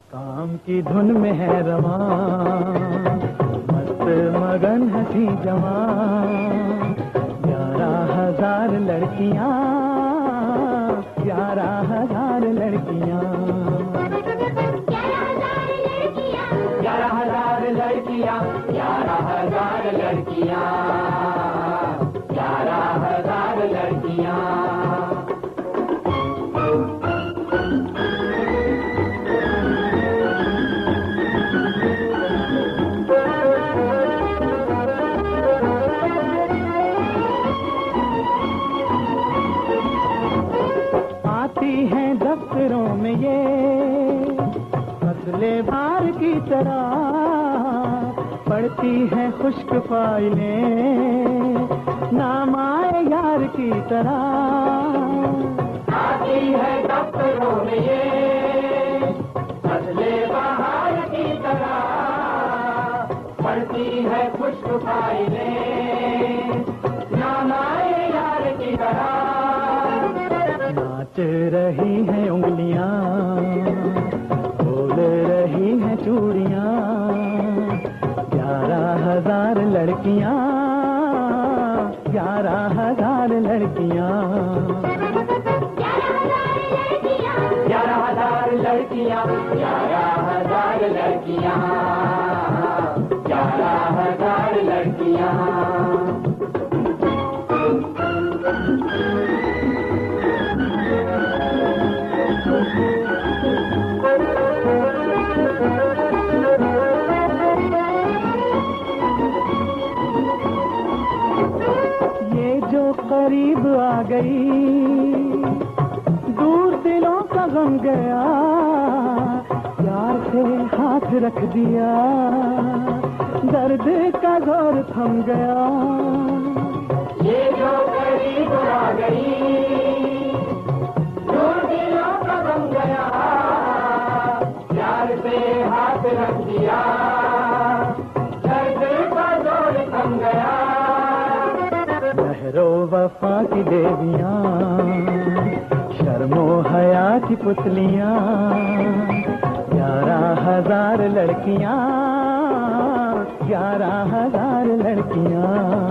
काम की धुन में है रवां, मस्त मगन हंसी जवां। 11,000 लड़कियां, 11,000 लड़कियां, 11,000 लड़कियां, 11,000 लड़कियां, 11,000 लड़कियां। आती हैं दफ्तरों में ये फसले बार की तरह, पढ़ती हैं खुश्क फाइलें नाम आए यार की तरह। आती है दफ्तरों में ये फसले बहार की तरह, पढ़ती है खुश्क फाइलें नाम आए यार की तरह। नाच रही हैं उंगलियां, बोल रही हैं चूड़ियां। 11,000 लड़कियां, 11,000 लड़कियां, 11,000 लड़कियां, 11,000 लड़कियां, 11,000 लड़कियां। ये जो करीब आ गई, दूर दिलों का गम गया। प्यार से हाथ रख दिया, दर्द का जोर थम गया। ये जो करीब आ गई, दूर दिलों का गम गया। प्यार से हाथ रख दिया, दर्द का जोर थम गया। लहरो वफा की देवियां, शर्मो हया की पुतलियां। 11,000 लड़कियां, 11,000 लड़कियां,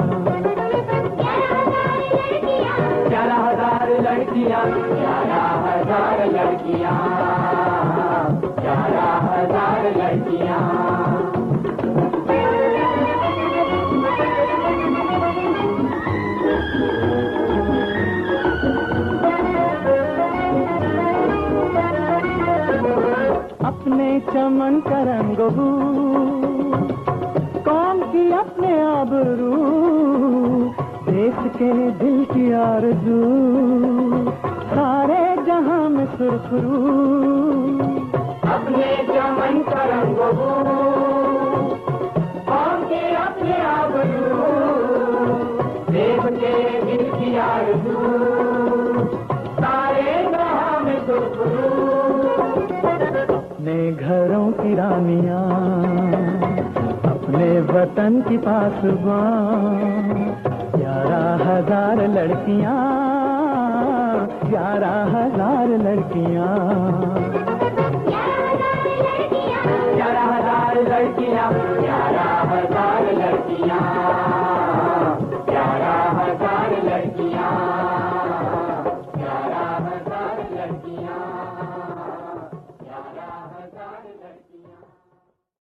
11,000 लड़कियां, 11,000 लड़कियां, 11,000 लड़कियां। अपने चमन का रंगबू, कौम की अपने आबरू, देश के दिल की आरज़ू, सारे जहां में सुरखरू। अपने चमन का रंगबू, कौम के अपने आबरू, देश के दिल की आरज़ू, सारे जहां में सुरखरू। अपने घरों की रानियां, अपने वतन की पासबां। 11,000 लड़कियां, 11,000 लड़कियां, 11,000 लड़कियां, 11,000 लड़कियां, 11,000 लड़कियां, 11,000 लड़कियां, 11,000 लड़कियां।